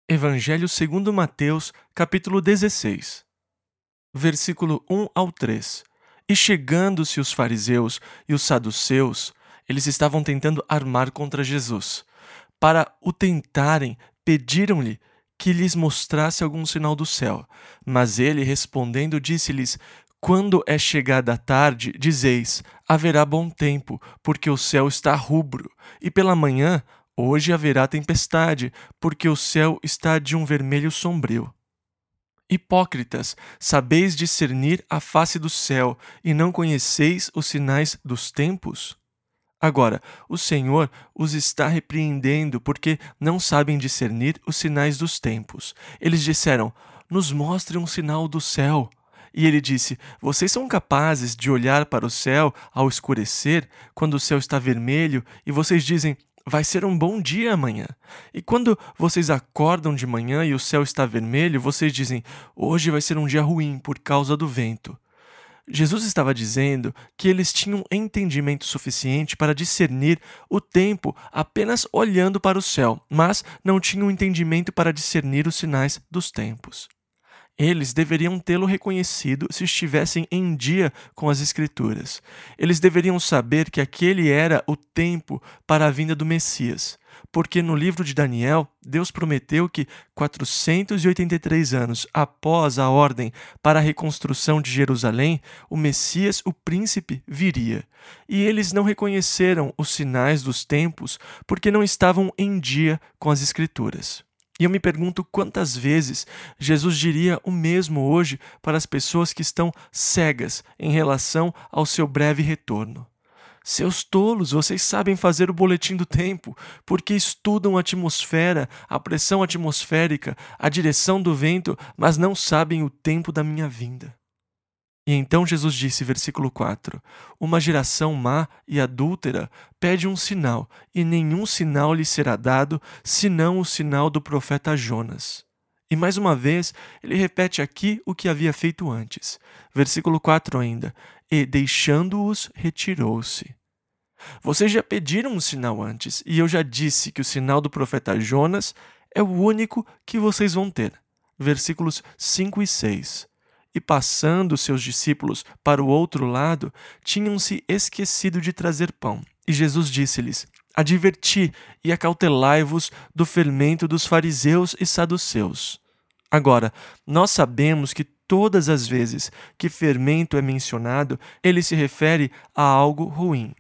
Evangelho segundo Mateus, capítulo 16, versículo 1 ao 3. E chegando-se os fariseus e os saduceus, eles estavam tentando armar contra Jesus. Para o tentarem, pediram-lhe que lhes mostrasse algum sinal do céu. Mas ele, respondendo, disse-lhes: Quando é chegada a tarde, dizeis: haverá bom tempo, porque o céu está rubro, e pela manhã, hoje haverá tempestade, porque o céu está de um vermelho sombrio. Hipócritas, sabeis discernir a face do céu, e não conheceis os sinais dos tempos? Agora, o Senhor os está repreendendo, porque não sabem discernir os sinais dos tempos. Eles disseram: Nos mostre um sinal do céu. E ele disse: Vocês são capazes de olhar para o céu ao escurecer, quando o céu está vermelho, e vocês dizem: Vai ser um bom dia amanhã. E quando vocês acordam de manhã e o céu está vermelho, vocês dizem: Hoje vai ser um dia ruim por causa do vento. Jesus estava dizendo que eles tinham entendimento suficiente para discernir o tempo apenas olhando para o céu, mas não tinham entendimento para discernir os sinais dos tempos. Eles deveriam tê-lo reconhecido se estivessem em dia com as Escrituras. Eles deveriam saber que aquele era o tempo para a vinda do Messias, porque no livro de Daniel, Deus prometeu que 483 anos após a ordem para a reconstrução de Jerusalém, o Messias, o príncipe, viria. E eles não reconheceram os sinais dos tempos porque não estavam em dia com as Escrituras. E eu me pergunto quantas vezes Jesus diria o mesmo hoje para as pessoas que estão cegas em relação ao seu breve retorno. Seus tolos, vocês sabem fazer o boletim do tempo, porque estudam a atmosfera, a pressão atmosférica, a direção do vento, mas não sabem o tempo da minha vinda. E então Jesus disse, versículo 4, Uma geração má e adúltera pede um sinal, e nenhum sinal lhe será dado, senão o sinal do profeta Jonas. E mais uma vez, ele repete aqui o que havia feito antes. Versículo 4 ainda, E deixando-os, retirou-se. Vocês já pediram um sinal antes, e eu já disse que o sinal do profeta Jonas é o único que vocês vão ter. Versículos 5 e 6. E passando seus discípulos para o outro lado, tinham-se esquecido de trazer pão. E Jesus disse-lhes: Adverti e acautelai-vos do fermento dos fariseus e saduceus. Agora, nós sabemos que todas as vezes que fermento é mencionado, ele se refere a algo ruim.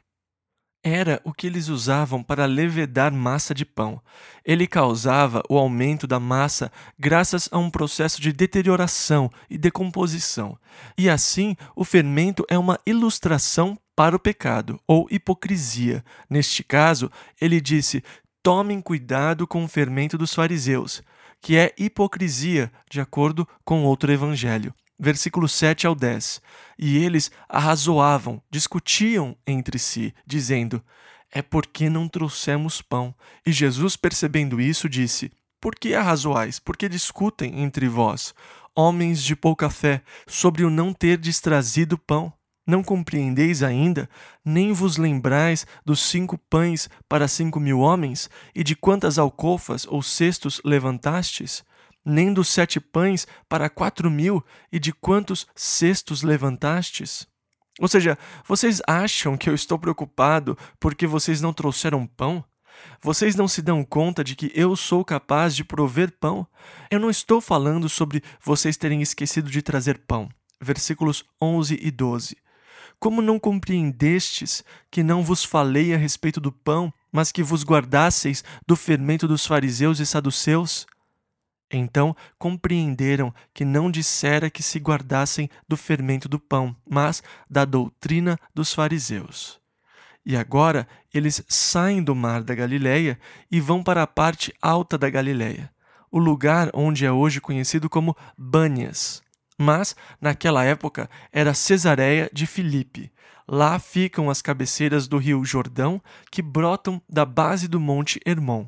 Era o que eles usavam para levedar massa de pão. Ele causava o aumento da massa graças a um processo de deterioração e decomposição. E assim, o fermento é uma ilustração para o pecado, ou hipocrisia. Neste caso, ele disse: tomem cuidado com o fermento dos fariseus, que é hipocrisia, de acordo com outro evangelho. Versículos 7 ao 10. E eles arrazoavam, discutiam entre si, dizendo: É porque não trouxemos pão. E Jesus, percebendo isso, disse: Por que arrazoais? Por que discutem entre vós, homens de pouca fé, sobre o não terdes trazido pão? Não compreendeis ainda, nem vos lembrais dos 5 pães para 5.000 homens, e de quantas alcofas ou cestos levantastes? Nem dos 7 pães para 4.000, e de quantos cestos levantastes? Ou seja, vocês acham que eu estou preocupado porque vocês não trouxeram pão? Vocês não se dão conta de que eu sou capaz de prover pão? Eu não estou falando sobre vocês terem esquecido de trazer pão. Versículos 11 e 12. Como não compreendestes que não vos falei a respeito do pão, mas que vos guardasseis do fermento dos fariseus e saduceus? Então compreenderam que não dissera que se guardassem do fermento do pão, mas da doutrina dos fariseus. E agora eles saem do mar da Galileia e vão para a parte alta da Galileia, o lugar onde é hoje conhecido como Bânias. Mas, naquela época, era Cesareia de Filipe. Lá ficam as cabeceiras do rio Jordão, que brotam da base do monte Hermon.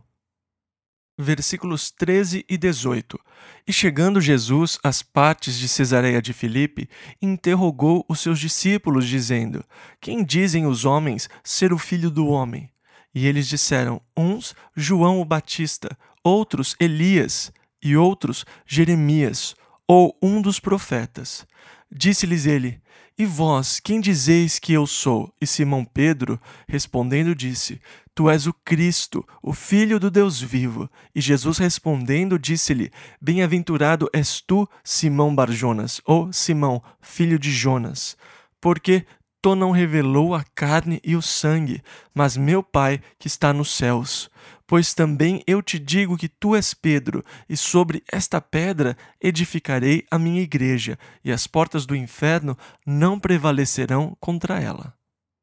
Versículos 13 e 18. E chegando Jesus às partes de Cesareia de Filipe, interrogou os seus discípulos, dizendo: Quem dizem os homens ser o filho do homem? E eles disseram: uns, João o Batista, outros, Elias, e outros Jeremias, ou um dos profetas. Disse-lhes ele: E vós, quem dizeis que eu sou? E Simão Pedro, respondendo, disse: Tu és o Cristo, o Filho do Deus vivo. E Jesus respondendo, disse-lhe: Bem-aventurado és tu, Simão Barjonas, ou Simão, filho de Jonas, porque tu não revelou a carne e o sangue, mas meu Pai que está nos céus. Pois também eu te digo que tu és Pedro, e sobre esta pedra edificarei a minha igreja, e as portas do inferno não prevalecerão contra ela.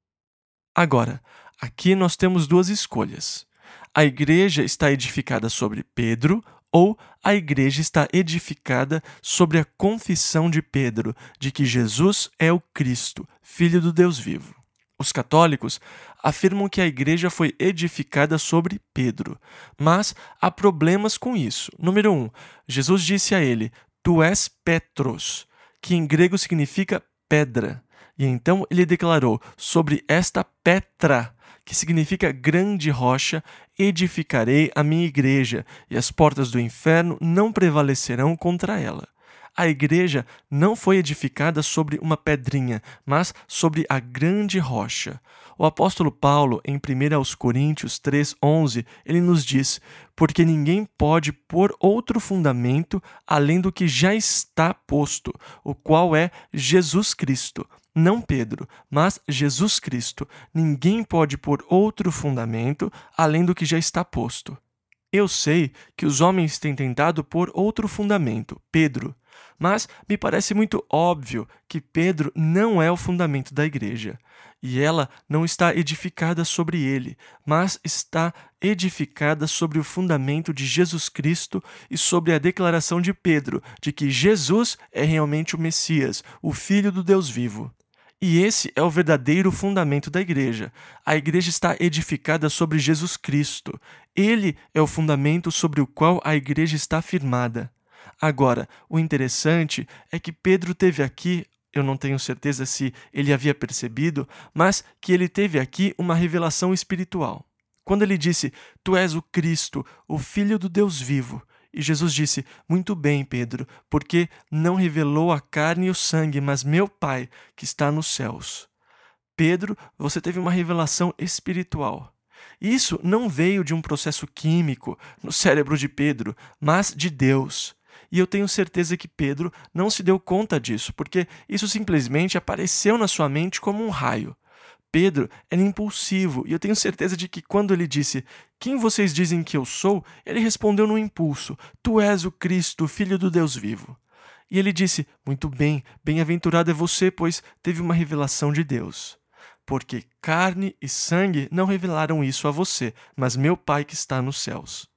Agora, aqui nós temos duas escolhas. A igreja está edificada sobre Pedro, ou a igreja está edificada sobre a confissão de Pedro de que Jesus é o Cristo, Filho do Deus vivo. Os católicos afirmam que a igreja foi edificada sobre Pedro, mas há problemas com isso. Número 1, Jesus disse a ele: Tu és Petros, que em grego significa pedra. E então ele declarou: Sobre esta Petra, que significa grande rocha, edificarei a minha igreja, e as portas do inferno não prevalecerão contra ela. A igreja não foi edificada sobre uma pedrinha, mas sobre a grande rocha. O apóstolo Paulo, em 1 Coríntios 3,11, ele nos diz: Porque ninguém pode pôr outro fundamento além do que já está posto, o qual é Jesus Cristo. Não Pedro, mas Jesus Cristo. Ninguém pode pôr outro fundamento além do que já está posto. Eu sei que os homens têm tentado pôr outro fundamento, Pedro, mas me parece muito óbvio que Pedro não é o fundamento da igreja, e ela não está edificada sobre ele, mas está edificada sobre o fundamento de Jesus Cristo e sobre a declaração de Pedro de que Jesus é realmente o Messias, o Filho do Deus vivo. E esse é o verdadeiro fundamento da igreja. A igreja está edificada sobre Jesus Cristo. Ele é o fundamento sobre o qual a igreja está firmada. Agora, o interessante é que Pedro teve aqui, eu não tenho certeza se ele havia percebido, mas que ele teve aqui uma revelação espiritual. Quando ele disse: Tu és o Cristo, o Filho do Deus vivo. E Jesus disse: Muito bem, Pedro, porque não revelou a carne e o sangue, mas meu Pai que está nos céus. Pedro, você teve uma revelação espiritual. Isso não veio de um processo químico no cérebro de Pedro, mas de Deus. E eu tenho certeza que Pedro não se deu conta disso, porque isso simplesmente apareceu na sua mente como um raio. Pedro era impulsivo, e eu tenho certeza de que quando ele disse: Quem vocês dizem que eu sou? Ele respondeu no impulso: Tu és o Cristo, o Filho do Deus vivo. E ele disse: Muito bem, bem-aventurado é você, pois teve uma revelação de Deus. Porque carne e sangue não revelaram isso a você, mas meu Pai que está nos céus.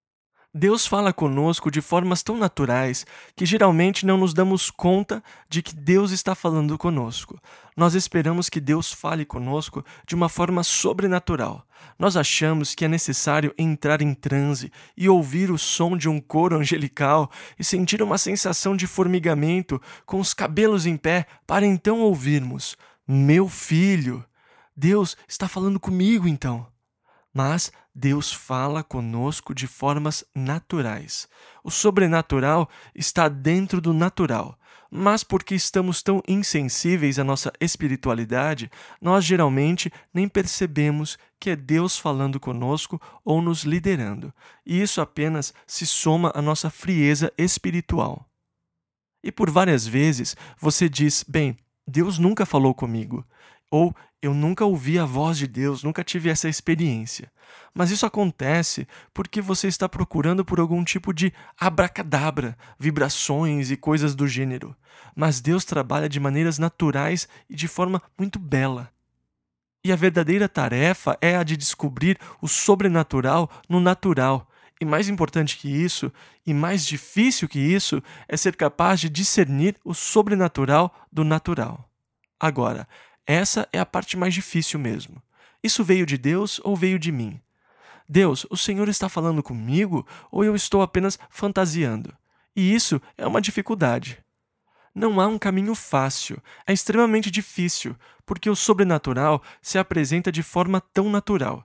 Deus fala conosco de formas tão naturais que geralmente não nos damos conta de que Deus está falando conosco. Nós esperamos que Deus fale conosco de uma forma sobrenatural. Nós achamos que é necessário entrar em transe e ouvir o som de um coro angelical e sentir uma sensação de formigamento com os cabelos em pé para então ouvirmos: Meu filho, Deus está falando comigo então. Mas Deus fala conosco de formas naturais. O sobrenatural está dentro do natural. Mas porque estamos tão insensíveis à nossa espiritualidade, nós geralmente nem percebemos que é Deus falando conosco ou nos liderando. E isso apenas se soma à nossa frieza espiritual. E por várias vezes você diz: Bem, Deus nunca falou comigo. Ou eu nunca ouvi a voz de Deus, nunca tive essa experiência. Mas isso acontece porque você está procurando por algum tipo de abracadabra, vibrações e coisas do gênero. Mas Deus trabalha de maneiras naturais e de forma muito bela. E a verdadeira tarefa é a de descobrir o sobrenatural no natural. E mais importante que isso, e mais difícil que isso, é ser capaz de discernir o sobrenatural do natural. Agora, essa é a parte mais difícil mesmo. Isso veio de Deus ou veio de mim? Deus, o Senhor está falando comigo ou eu estou apenas fantasiando? E isso é uma dificuldade. Não há um caminho fácil, é extremamente difícil, porque o sobrenatural se apresenta de forma tão natural.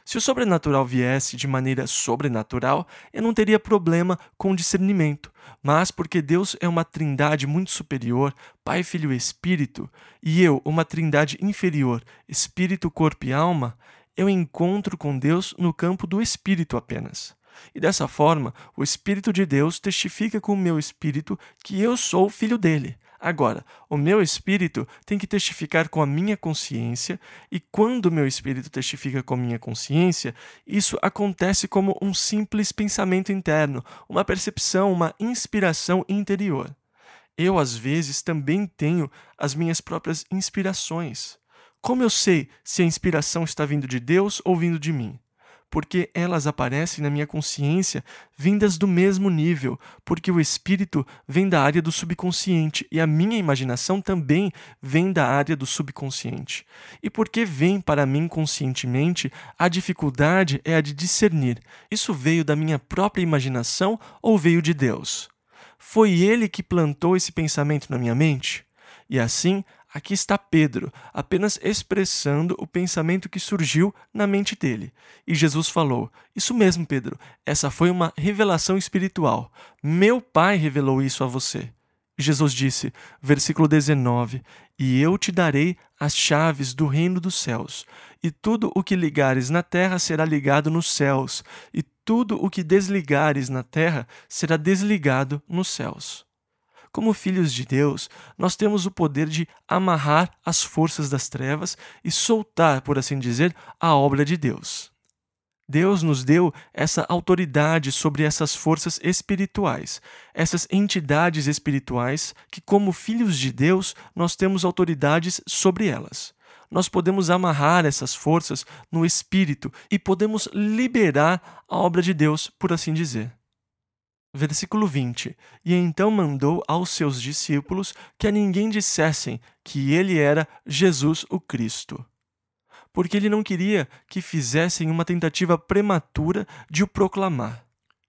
Se o sobrenatural viesse de maneira sobrenatural, eu não teria problema com discernimento, mas porque Deus é uma trindade muito superior, Pai, Filho e Espírito, e eu, uma trindade inferior, Espírito, Corpo e Alma, eu encontro com Deus no campo do Espírito apenas. E dessa forma, o Espírito de Deus testifica com o meu espírito que eu sou filho dele. Agora, o meu espírito tem que testificar com a minha consciência, e quando o meu espírito testifica com a minha consciência, isso acontece como um simples pensamento interno, uma percepção, uma inspiração interior. Eu, às vezes, também tenho as minhas próprias inspirações. Como eu sei se a inspiração está vindo de Deus ou vindo de mim? Porque elas aparecem na minha consciência vindas do mesmo nível, porque o espírito vem da área do subconsciente e a minha imaginação também vem da área do subconsciente. E porque vem para mim conscientemente, a dificuldade é a de discernir. Isso veio da minha própria imaginação ou veio de Deus? Foi Ele que plantou esse pensamento na minha mente? E assim, aqui está Pedro, apenas expressando o pensamento que surgiu na mente dele. E Jesus falou: Isso mesmo, Pedro, essa foi uma revelação espiritual. Meu Pai revelou isso a você. Jesus disse, versículo 19: E eu te darei as chaves do reino dos céus, e tudo o que ligares na terra será ligado nos céus, e tudo o que desligares na terra será desligado nos céus. Como filhos de Deus, nós temos o poder de amarrar as forças das trevas e soltar, por assim dizer, a obra de Deus. Deus nos deu essa autoridade sobre essas forças espirituais, essas entidades espirituais que, como filhos de Deus, nós temos autoridades sobre elas. Nós podemos amarrar essas forças no espírito e podemos liberar a obra de Deus, por assim dizer. Versículo 20: E então mandou aos seus discípulos que a ninguém dissessem que ele era Jesus o Cristo, porque ele não queria que fizessem uma tentativa prematura de o proclamar.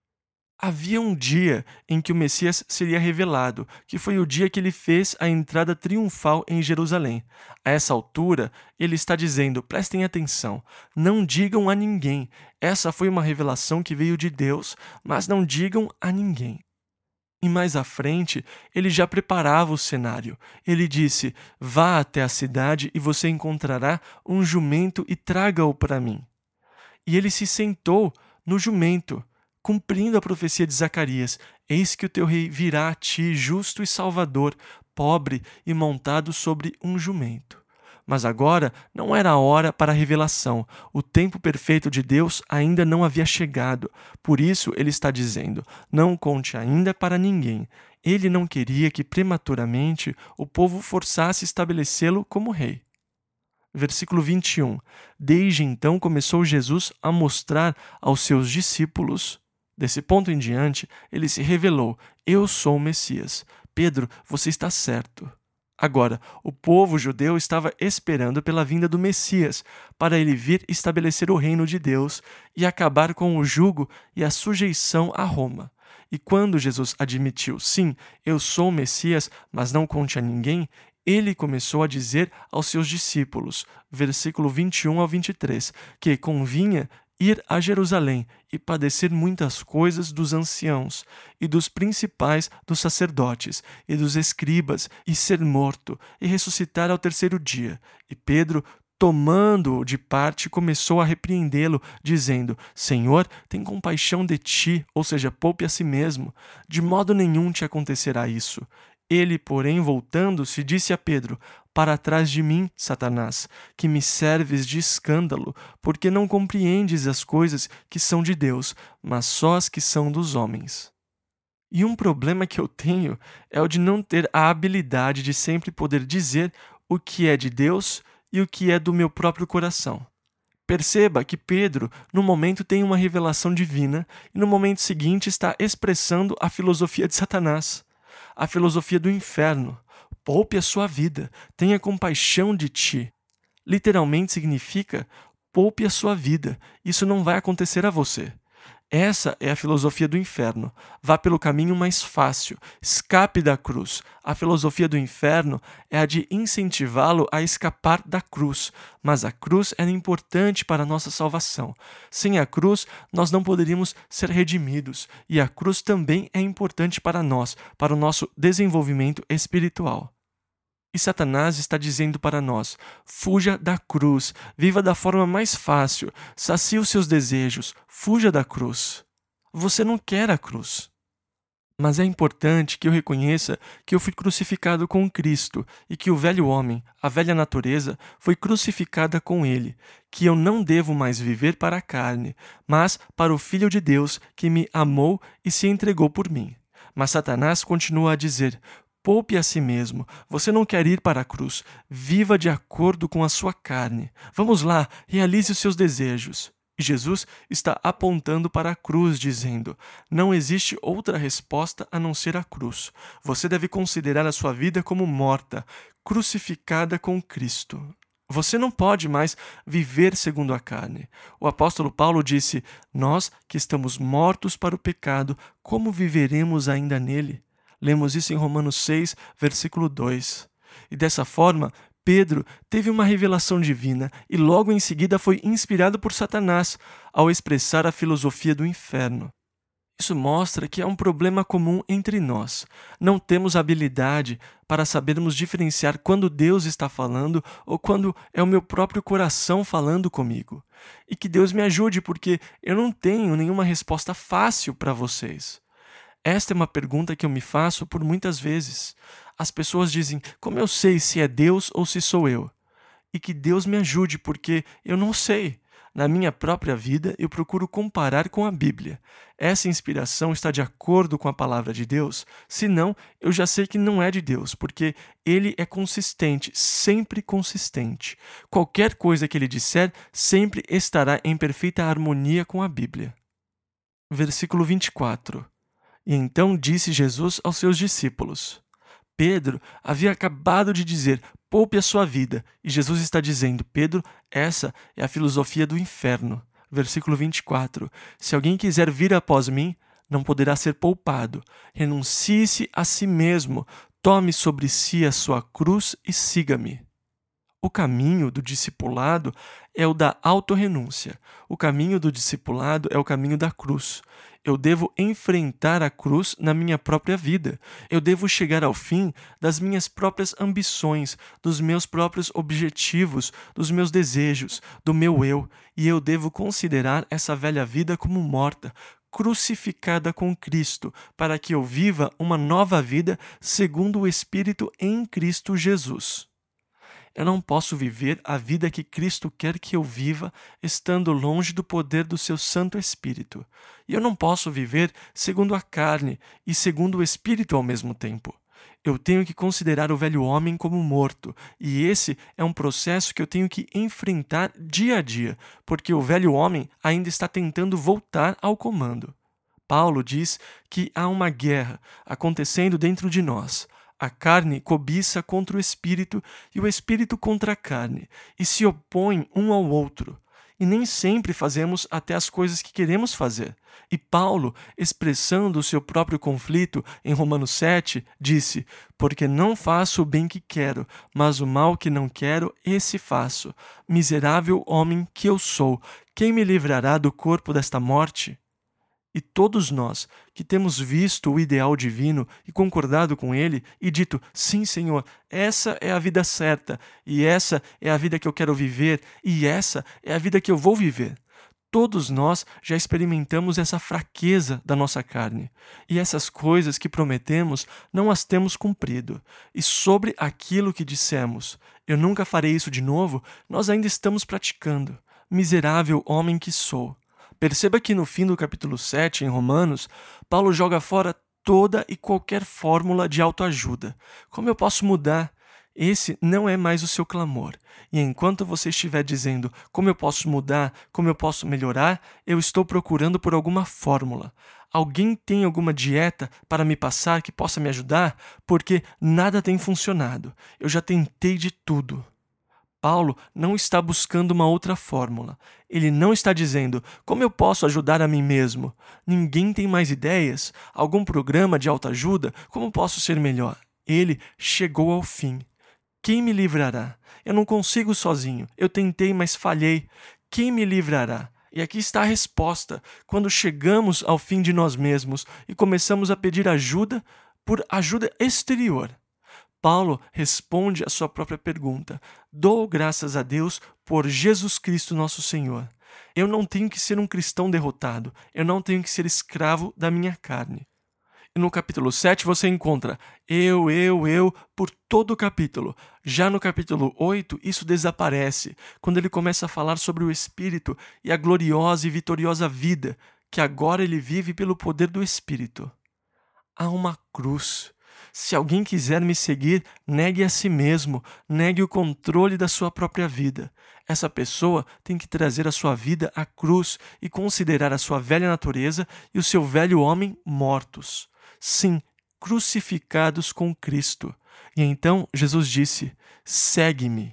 Havia um dia em que o Messias seria revelado, que foi o dia que ele fez a entrada triunfal em Jerusalém. A essa altura, ele está dizendo: prestem atenção, não digam a ninguém. Essa foi uma revelação que veio de Deus, mas não digam a ninguém. E mais à frente, ele já preparava o cenário. Ele disse: vá até a cidade e você encontrará um jumento e traga-o para mim. E ele se sentou no jumento, cumprindo a profecia de Zacarias: Eis que o teu rei virá a ti, justo e salvador, pobre e montado sobre um jumento. Mas agora não era a hora para a revelação. O tempo perfeito de Deus ainda não havia chegado. Por isso ele está dizendo: não conte ainda para ninguém. Ele não queria que prematuramente o povo forçasse estabelecê-lo como rei. Versículo 21. Desde então começou Jesus a mostrar aos seus discípulos. Desse ponto em diante, ele se revelou: Eu sou o Messias. Pedro, você está certo. Agora, o povo judeu estava esperando pela vinda do Messias, para ele vir estabelecer o reino de Deus e acabar com o jugo e a sujeição a Roma. E quando Jesus admitiu: sim, eu sou o Messias, mas não conte a ninguém, ele começou a dizer aos seus discípulos, versículo 21 ao 23, que convinha ir a Jerusalém e padecer muitas coisas dos anciãos e dos principais dos sacerdotes e dos escribas, e ser morto e ressuscitar ao terceiro dia. E Pedro, tomando-o de parte, começou a repreendê-lo, dizendo: Senhor, tem compaixão de ti, ou seja, poupe a si mesmo. De modo nenhum te acontecerá isso. Ele, porém, voltando-se, disse a Pedro: Para trás de mim, Satanás, que me serves de escândalo, porque não compreendes as coisas que são de Deus, mas só as que são dos homens. E um problema que eu tenho é o de não ter a habilidade de sempre poder dizer o que é de Deus e o que é do meu próprio coração. Perceba que Pedro, no momento, tem uma revelação divina e no momento seguinte está expressando a filosofia de Satanás, a filosofia do inferno. Poupe a sua vida, tenha compaixão de ti. Literalmente significa: poupe a sua vida, isso não vai acontecer a você. Essa é a filosofia do inferno. Vá pelo caminho mais fácil. Escape da cruz. A filosofia do inferno é a de incentivá-lo a escapar da cruz. Mas a cruz era importante para a nossa salvação. Sem a cruz, nós não poderíamos ser redimidos. E a cruz também é importante para nós, para o nosso desenvolvimento espiritual. E Satanás está dizendo para nós: fuja da cruz, viva da forma mais fácil, sacie os seus desejos, fuja da cruz. Você não quer a cruz. Mas é importante que eu reconheça que eu fui crucificado com Cristo e que o velho homem, a velha natureza, foi crucificada com ele, que eu não devo mais viver para a carne, mas para o Filho de Deus que me amou e se entregou por mim. Mas Satanás continua a dizer: poupe a si mesmo. Você não quer ir para a cruz. Viva de acordo com a sua carne. Vamos lá, realize os seus desejos. E Jesus está apontando para a cruz, dizendo: não existe outra resposta a não ser a cruz. Você deve considerar a sua vida como morta, crucificada com Cristo. Você não pode mais viver segundo a carne. O apóstolo Paulo disse: nós que estamos mortos para o pecado, como viveremos ainda nele? Lemos isso em Romanos 6, versículo 2. E dessa forma, Pedro teve uma revelação divina e logo em seguida foi inspirado por Satanás ao expressar a filosofia do inferno. Isso mostra que há um problema comum entre nós. Não temos habilidade para sabermos diferenciar quando Deus está falando ou quando é o meu próprio coração falando comigo. E que Deus me ajude, porque eu não tenho nenhuma resposta fácil para vocês. Esta é uma pergunta que eu me faço por muitas vezes. As pessoas dizem: como eu sei se é Deus ou se sou eu? E que Deus me ajude, porque eu não sei. Na minha própria vida, eu procuro comparar com a Bíblia. Essa inspiração está de acordo com a palavra de Deus? Senão, eu já sei que não é de Deus, porque Ele é consistente, sempre consistente. Qualquer coisa que Ele disser sempre estará em perfeita harmonia com a Bíblia. Versículo 24. E então disse Jesus aos seus discípulos. Pedro havia acabado de dizer: poupe a sua vida. E Jesus está dizendo: Pedro, essa é a filosofia do inferno. Versículo 24. Se alguém quiser vir após mim, não poderá ser poupado. Renuncie-se a si mesmo, tome sobre si a sua cruz e siga-me. O caminho do discipulado é o da autorrenúncia. O caminho do discipulado é o caminho da cruz. Eu devo enfrentar a cruz na minha própria vida. Eu devo chegar ao fim das minhas próprias ambições, dos meus próprios objetivos, dos meus desejos, do meu eu. E eu devo considerar essa velha vida como morta, crucificada com Cristo, para que eu viva uma nova vida segundo o Espírito em Cristo Jesus. Eu não posso viver a vida que Cristo quer que eu viva, estando longe do poder do seu Santo Espírito. E eu não posso viver segundo a carne e segundo o Espírito ao mesmo tempo. Eu tenho que considerar o velho homem como morto, e esse é um processo que eu tenho que enfrentar dia a dia, porque o velho homem ainda está tentando voltar ao comando. Paulo diz que há uma guerra acontecendo dentro de nós. A carne cobiça contra o espírito e o espírito contra a carne, e se opõem um ao outro. E nem sempre fazemos até as coisas que queremos fazer. E Paulo, expressando o seu próprio conflito em Romanos 7, disse: porque não faço o bem que quero, mas o mal que não quero, esse faço. Miserável homem que eu sou, quem me livrará do corpo desta morte? E todos nós, que temos visto o ideal divino e concordado com ele e dito: sim, Senhor, essa é a vida certa, e essa é a vida que eu quero viver, e essa é a vida que eu vou viver. Todos nós já experimentamos essa fraqueza da nossa carne, e essas coisas que prometemos não as temos cumprido. E sobre aquilo que dissemos: eu nunca farei isso de novo, nós ainda estamos praticando. Miserável homem que sou. Perceba que no fim do capítulo 7, em Romanos, Paulo joga fora toda e qualquer fórmula de autoajuda. Como eu posso mudar? Esse não é mais o seu clamor. E enquanto você estiver dizendo: como eu posso mudar, como eu posso melhorar, eu estou procurando por alguma fórmula. Alguém tem alguma dieta para me passar que possa me ajudar? Porque nada tem funcionado. Eu já tentei de tudo. Paulo não está buscando uma outra fórmula. Ele não está dizendo, como eu posso ajudar a mim mesmo? Ninguém tem mais ideias? Algum programa de autoajuda? Como posso ser melhor? Ele chegou ao fim. Quem me livrará? Eu não consigo sozinho. Eu tentei, mas falhei. Quem me livrará? E aqui está a resposta. Quando chegamos ao fim de nós mesmos e começamos a pedir ajuda por ajuda exterior. Paulo responde à sua própria pergunta. Dou graças a Deus por Jesus Cristo nosso Senhor. Eu não tenho que ser um cristão derrotado. Eu não tenho que ser escravo da minha carne. E no capítulo 7 você encontra eu, por todo o capítulo. Já no capítulo 8, isso desaparece, quando ele começa a falar sobre o Espírito e a gloriosa e vitoriosa vida que agora ele vive pelo poder do Espírito. Há uma cruz. Se alguém quiser me seguir, negue a si mesmo, negue o controle da sua própria vida. Essa pessoa tem que trazer a sua vida à cruz e considerar a sua velha natureza e o seu velho homem mortos. Sim, crucificados com Cristo. E então Jesus disse, segue-me.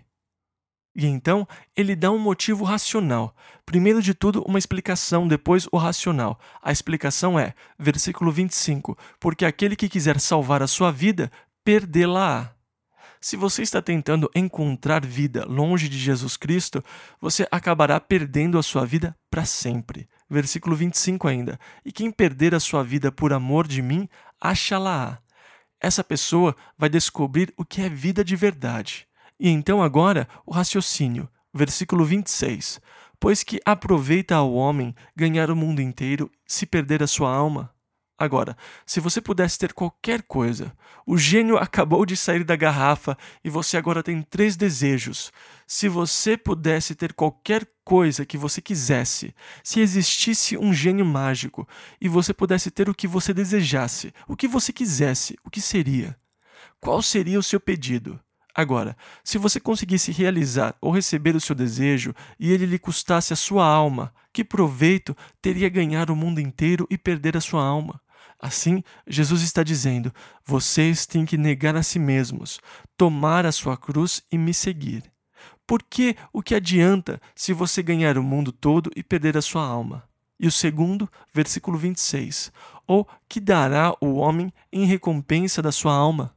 E então ele dá um motivo racional. Primeiro de tudo, uma explicação, depois o racional. A explicação é, versículo 25, porque aquele que quiser salvar a sua vida, perdê-la-á. Se você está tentando encontrar vida longe de Jesus Cristo, você acabará perdendo a sua vida para sempre. Versículo 25 ainda. E quem perder a sua vida por amor de mim, acha-la-á. Essa pessoa vai descobrir o que é vida de verdade. E então agora o raciocínio, versículo 26. Pois que aproveita ao homem ganhar o mundo inteiro se perder a sua alma? Agora, se você pudesse ter qualquer coisa, o gênio acabou de sair da garrafa e você agora tem 3 desejos. Se você pudesse ter qualquer coisa que você quisesse, se existisse um gênio mágico e você pudesse ter o que você desejasse, o que você quisesse, o que seria? Qual seria o seu pedido? Agora, se você conseguisse realizar ou receber o seu desejo e ele lhe custasse a sua alma, que proveito teria ganhar o mundo inteiro e perder a sua alma? Assim, Jesus está dizendo, vocês têm que negar a si mesmos, tomar a sua cruz e me seguir. Porque o que adianta se você ganhar o mundo todo e perder a sua alma? E o segundo, versículo 26, ou que dará o homem em recompensa da sua alma?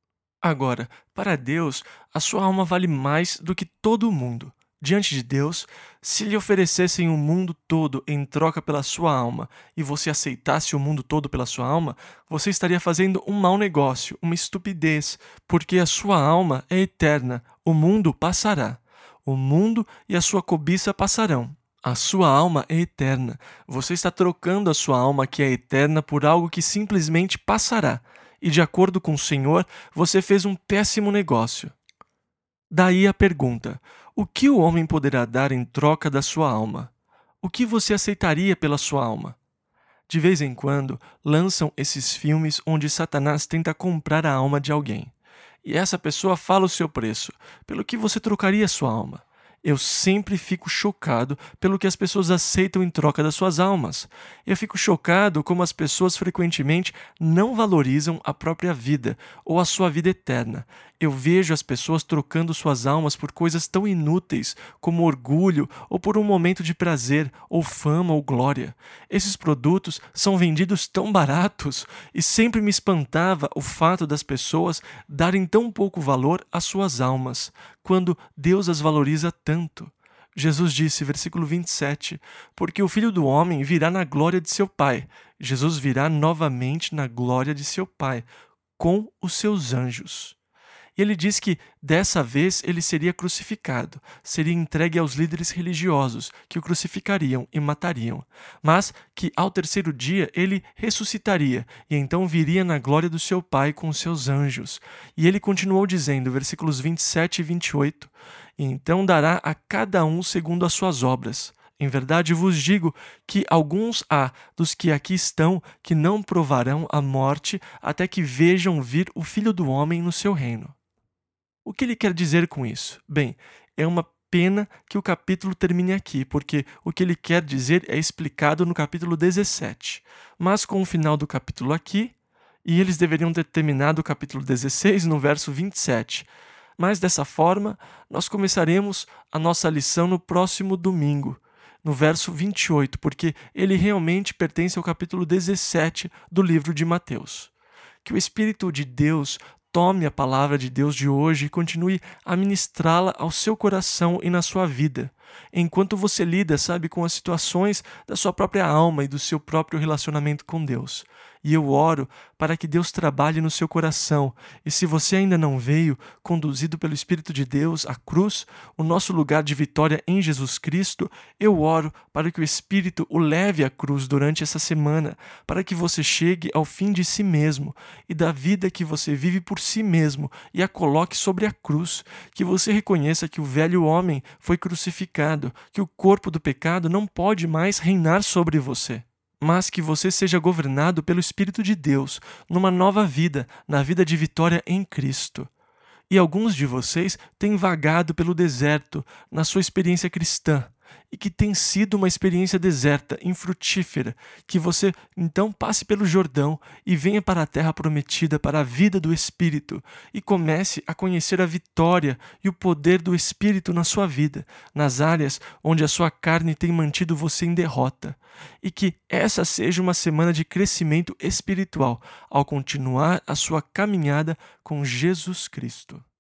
Agora, para Deus, a sua alma vale mais do que todo o mundo. Diante de Deus, se lhe oferecessem o mundo todo em troca pela sua alma e você aceitasse o mundo todo pela sua alma, você estaria fazendo um mau negócio, uma estupidez, porque a sua alma é eterna, o mundo passará. O mundo e a sua cobiça passarão. A sua alma é eterna. Você está trocando a sua alma que é eterna por algo que simplesmente passará. E de acordo com o Senhor, você fez um péssimo negócio. Daí a pergunta, o que o homem poderá dar em troca da sua alma? O que você aceitaria pela sua alma? De vez em quando, lançam esses filmes onde Satanás tenta comprar a alma de alguém. E essa pessoa fala o seu preço, pelo que você trocaria a sua alma. Eu sempre fico chocado pelo que as pessoas aceitam em troca das suas almas. Eu fico chocado como as pessoas frequentemente não valorizam a própria vida ou a sua vida eterna. Eu vejo as pessoas trocando suas almas por coisas tão inúteis como orgulho ou por um momento de prazer, ou fama ou glória. Esses produtos são vendidos tão baratos e sempre me espantava o fato das pessoas darem tão pouco valor às suas almas, quando Deus as valoriza tanto. Jesus disse, versículo 27, porque o Filho do Homem virá na glória de seu Pai. Jesus virá novamente na glória de seu Pai, com os seus anjos. E ele diz que, dessa vez, ele seria crucificado, seria entregue aos líderes religiosos, que o crucificariam e matariam, mas que, ao terceiro dia, ele ressuscitaria, e então viria na glória do seu Pai com os seus anjos. E ele continuou dizendo, versículos 27 e 28, e então dará a cada um segundo as suas obras. Em verdade vos digo que alguns há dos que aqui estão que não provarão a morte até que vejam vir o Filho do Homem no seu reino. O que ele quer dizer com isso? Bem, é uma pena que o capítulo termine aqui, porque o que ele quer dizer é explicado no capítulo 17. Mas com o final do capítulo aqui, e eles deveriam ter terminado o capítulo 16 no verso 27. Mas dessa forma, nós começaremos a nossa lição no próximo domingo, no verso 28, porque ele realmente pertence ao capítulo 17 do livro de Mateus. Que o Espírito de Deus tome a palavra de Deus de hoje e continue a ministrá-la ao seu coração e na sua vida, enquanto você lida, sabe, com as situações da sua própria alma e do seu próprio relacionamento com Deus. E eu oro para que Deus trabalhe no seu coração. E se você ainda não veio, conduzido pelo Espírito de Deus à cruz, o nosso lugar de vitória em Jesus Cristo, eu oro para que o Espírito o leve à cruz durante essa semana, para que você chegue ao fim de si mesmo e da vida que você vive por si mesmo e a coloque sobre a cruz, que você reconheça que o velho homem foi crucificado, que o corpo do pecado não pode mais reinar sobre você, mas que você seja governado pelo Espírito de Deus, numa nova vida, na vida de vitória em Cristo. E alguns de vocês têm vagado pelo deserto na sua experiência cristã, e que tem sido uma experiência deserta, infrutífera, que você então passe pelo Jordão e venha para a terra prometida, para a vida do Espírito, e comece a conhecer a vitória e o poder do Espírito na sua vida, nas áreas onde a sua carne tem mantido você em derrota. E que essa seja uma semana de crescimento espiritual, ao continuar a sua caminhada com Jesus Cristo.